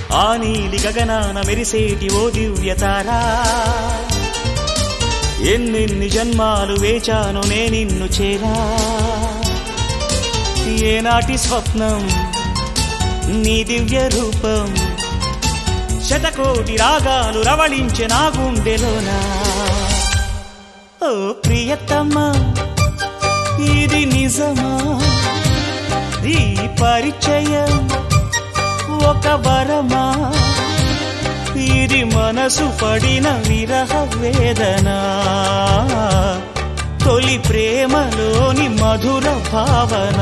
ఆ నీలి గగనాన మెరిసేటి ఓ దివ్యతారా, ఎన్నెన్ని జన్మాలు వేచాను నే నిన్ను చేరా. ఏనాటి స్వప్నం నీ దివ్య రూపం, శతకోటి రాగాలు రవళించే నా గుండెలోనా. ఓ ప్రియతమా ఇది నిజమా, ఈ పరిచయం ఒక వరమా, ఇది మనసు పడిన విరహ వేదన, తొలి ప్రేమలోని మధుర భావన.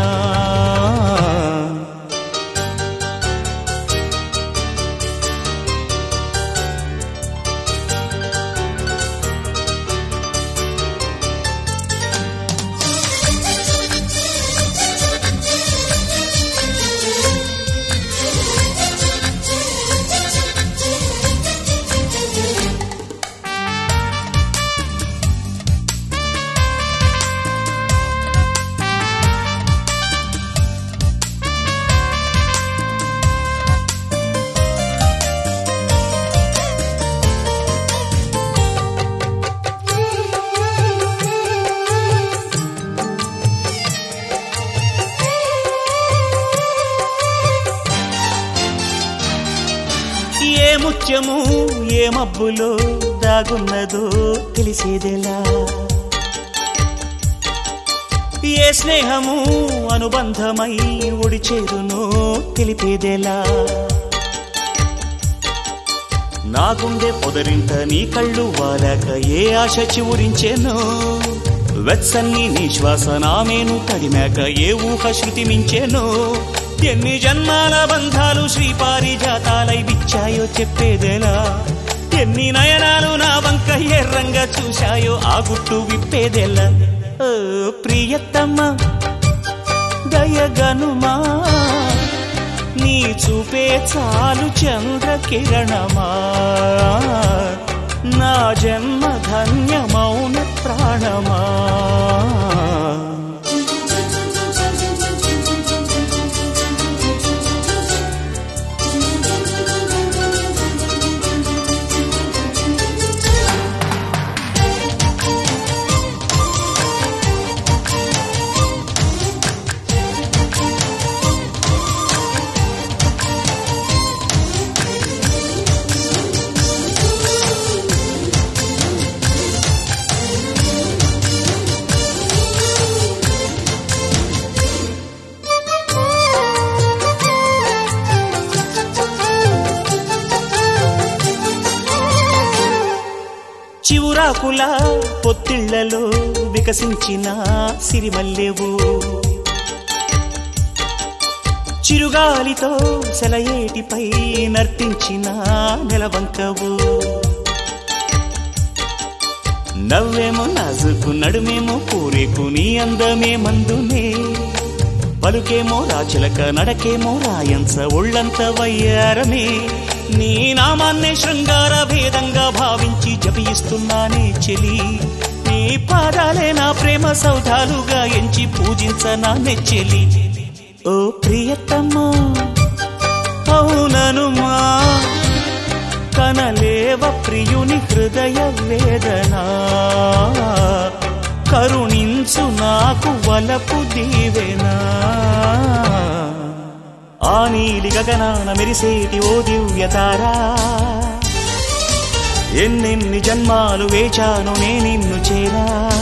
ఏ ముత్యము ఏ మబ్బులో దాగున్నదో తెలిసేదెలా, ఏ స్నేహము అనుబంధమై ఒడి చేరునో తెలిపేదెలా. నా గుండె పొదరింట నీ కళ్ళు వాలాక ఏ ఆశ చివురించెనో, వెచ్చని నీ శ్వాస నామేను తడిమాక ఏ ఊహ శృతి మించెనో. ఎన్ని జన్మాల బంధాలు శ్రీపారిజాతాలై విచ్చాయో చెప్పేదెలా, ఎన్ని నయనాలు నా వంక ఎర్రంగా చూశాయో ఆ గుట్టు విప్పేదెలా. ఓ ప్రియతమా దయగనుమా, నీ చూపే చాలు చంద్రకిరణమా, నా జన్మ ధన్యమౌన ప్రాణమా. చివురాకుల పొత్తిళ్లలో వికసించిన సిరిమల్లెవు, చిరుగాలితో సెలయేటిపై నర్తించిన నెలవంకవు. నవ్వేమో నాజుకు నడుమేమో పూరేకు నీ అందమే మందునే, పలుకేమో రాచిలక నడకేమో రాయంస ఒళ్ళంత వయ్యారమే. నీ నామాన్నే శృంగార భేదంగా భావించి జపిస్తున్నానే చెలి, నీ పాదాలే నా ప్రేమ సౌధాలుగా ఎంచి పూజించనా నెచ్చెలి. ఓ ప్రియతమా అవుననుమా, కనలేవ ప్రియుని హృదయ వేదన, కరుణించు నాకు వలపు దీవెనా. ఆ నీలి గగనాన మెరిసేటి ఓ దివ్యతారా, ఎన్నెన్ని జన్మాలు వేచాను నే నిన్ను చేరా.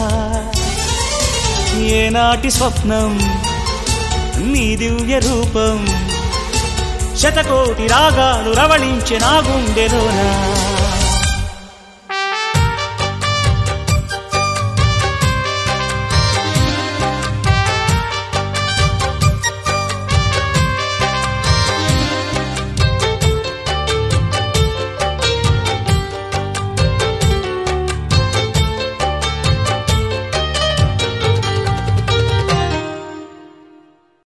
ఏనాటి స్వప్నం నీ దివ్య రూపం, శతకోటి రాగాలు రవళించే నా గుండెలోనా.